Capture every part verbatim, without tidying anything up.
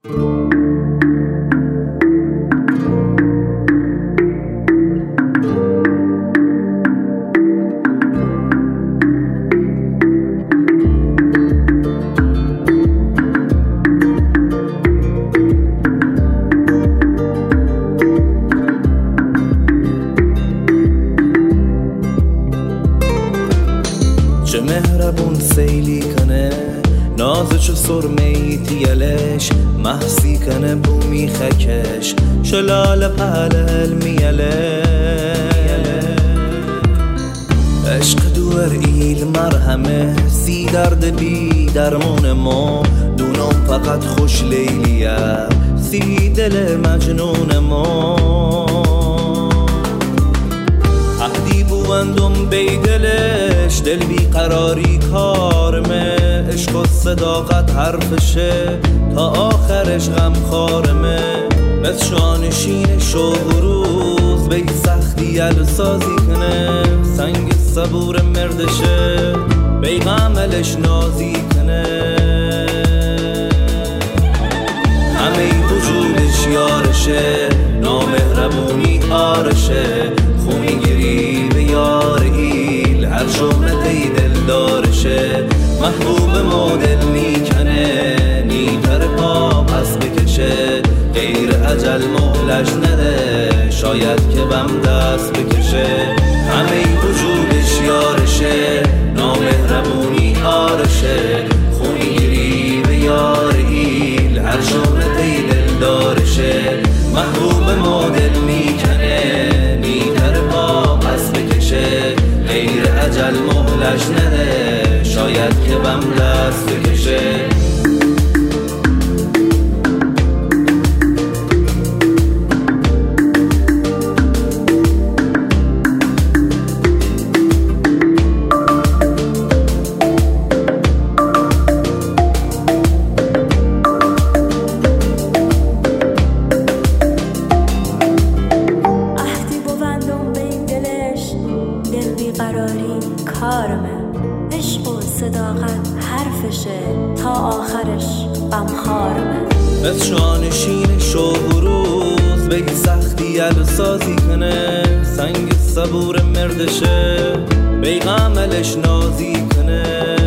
چه مهربون سیلی کنه نازه چه سرمهی تیلش محسی کنه بومی خکش شلال پهل میله عشق دور ایل مرهمه سی درد بی درمون ما دونم فقط خوش لیلیه سی دل مجنون ما عهدی بوندم بی دلش دل بی قراری کارمه عشق و صداقت حرفشه تا آخرش غم خارمه مثل شانشین شب و روز بی سختی السازی کنه سنگ صبور مردشه بی غملش نازی کنه همه وجودش یارشه نامهربونی آرشه خونی گیری به یار ایل هر شهرتی دل دارشه محبوب مدل میکنه نیتر پا پس بکشه غیر اجل مهلش نده شاید که بم دست بکشه همه وجودش یارشه نامهربونی آرشه خونی گیری به یار ایل هر شهرتی دل دارشه محبوب مدل میکنه نیتر پا پس بکشه غیر اجل مهلش نده شاید که بم دست بکشه کارمه عشق و صداقت حرفشه تا آخرش غم خارمه مثل شانشین شب و روز بی سختی السازی کنه سنگ صبور مردشه بی غملش نازی کنه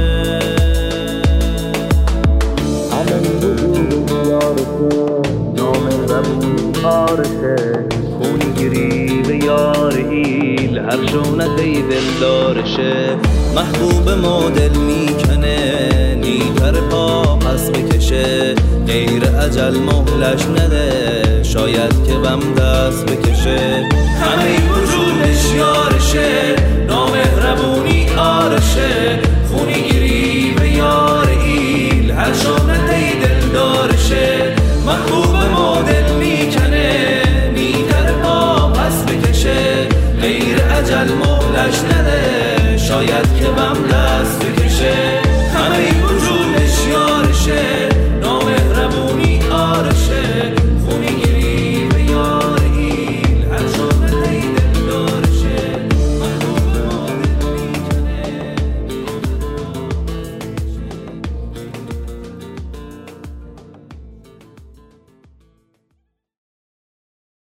همه وجود یارشه نامهربون آرشه خون گیری به یار ایل هر شونتی دل دارشه محبوب مدل میکنه نیتر پا پس بکشه غیر اجل مهلش نده شاید که بم دست بکشه همه وجودش یارشه نامهربونی آرشه خونی گیری به یار ایل هر شهرتی دل دارشه محبوب مدل میکنه نیتر پا پس بکشه غیر اجل مهلش نده شاید که بم